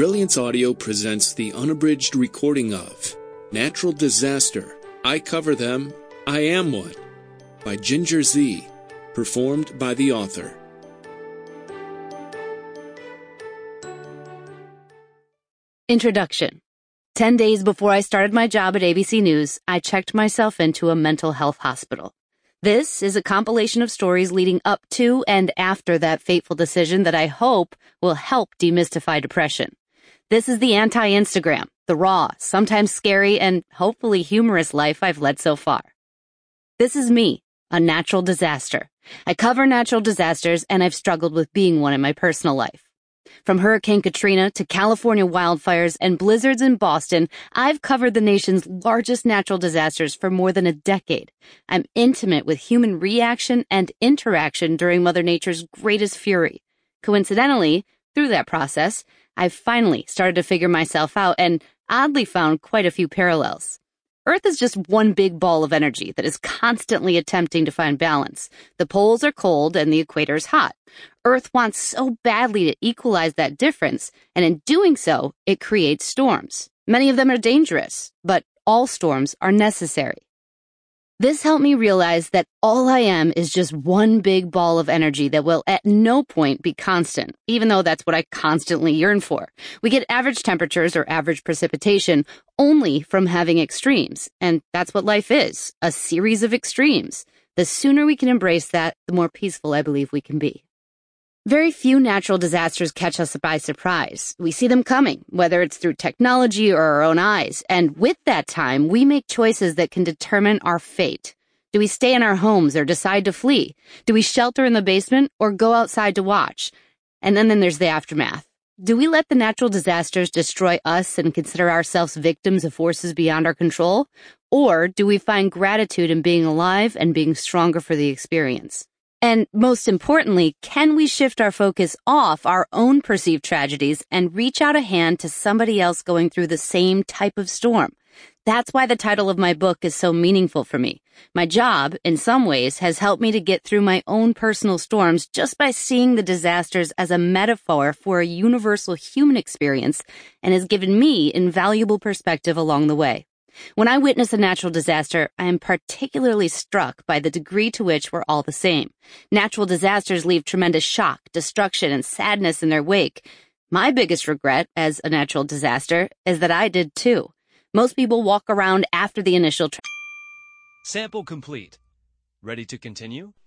Brilliance Audio presents the unabridged recording of Natural Disaster, I Cover Them, I Am One, by Ginger Z, performed by the author. Introduction. 10 days before I started my job at ABC News, I checked myself into a mental health hospital. This is a compilation of stories leading up to and after that fateful decision that I hope will help demystify depression. This is the anti-Instagram, the raw, sometimes scary, and hopefully humorous life I've led so far. This is me, a natural disaster. I cover natural disasters, and I've struggled with being one in my personal life. From Hurricane Katrina to California wildfires and blizzards in Boston, I've covered the nation's largest natural disasters for more than a decade. I'm intimate with human reaction and interaction during Mother Nature's greatest fury. Coincidentally, through that process, I've finally started to figure myself out and oddly found quite a few parallels. Earth is just one big ball of energy that is constantly attempting to find balance. The poles are cold and the equator is hot. Earth wants so badly to equalize that difference, and in doing so, it creates storms. Many of them are dangerous, but all storms are necessary. This helped me realize that all I am is just one big ball of energy that will at no point be constant, even though that's what I constantly yearn for. We get average temperatures or average precipitation only from having extremes, and that's what life is, a series of extremes. The sooner we can embrace that, the more peaceful I believe we can be. Very few natural disasters catch us by surprise. We see them coming, whether it's through technology or our own eyes, and with that time, we make choices that can determine our fate. Do we stay in our homes or decide to flee? Do we shelter in the basement or go outside to watch? And then there's the aftermath. Do we let the natural disasters destroy us and consider ourselves victims of forces beyond our control? Or do we find gratitude in being alive and being stronger for the experience? And most importantly, can we shift our focus off our own perceived tragedies and reach out a hand to somebody else going through the same type of storm? That's why the title of my book is so meaningful for me. My job, in some ways, has helped me to get through my own personal storms just by seeing the disasters as a metaphor for a universal human experience and has given me invaluable perspective along the way. When I witness a natural disaster, I am particularly struck by the degree to which we're all the same. Natural disasters leave tremendous shock, destruction, and sadness in their wake. My biggest regret as a natural disaster is that I did too. Most people walk around after the initial Sample complete. Ready to continue?